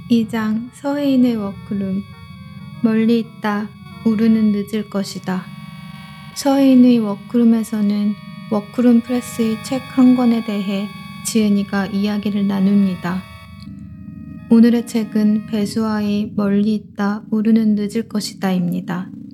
2장 서해인의 먹구름. 멀리 있다. 우르는 늦을 것이다. 서해인의 먹구름에서는 먹구름 프레스의 책 한 권에 대해 지은이가 이야기를 나눕니다. 오늘의 책은 배수아의 멀리 있다. 우르는 늦을 것이다입니다.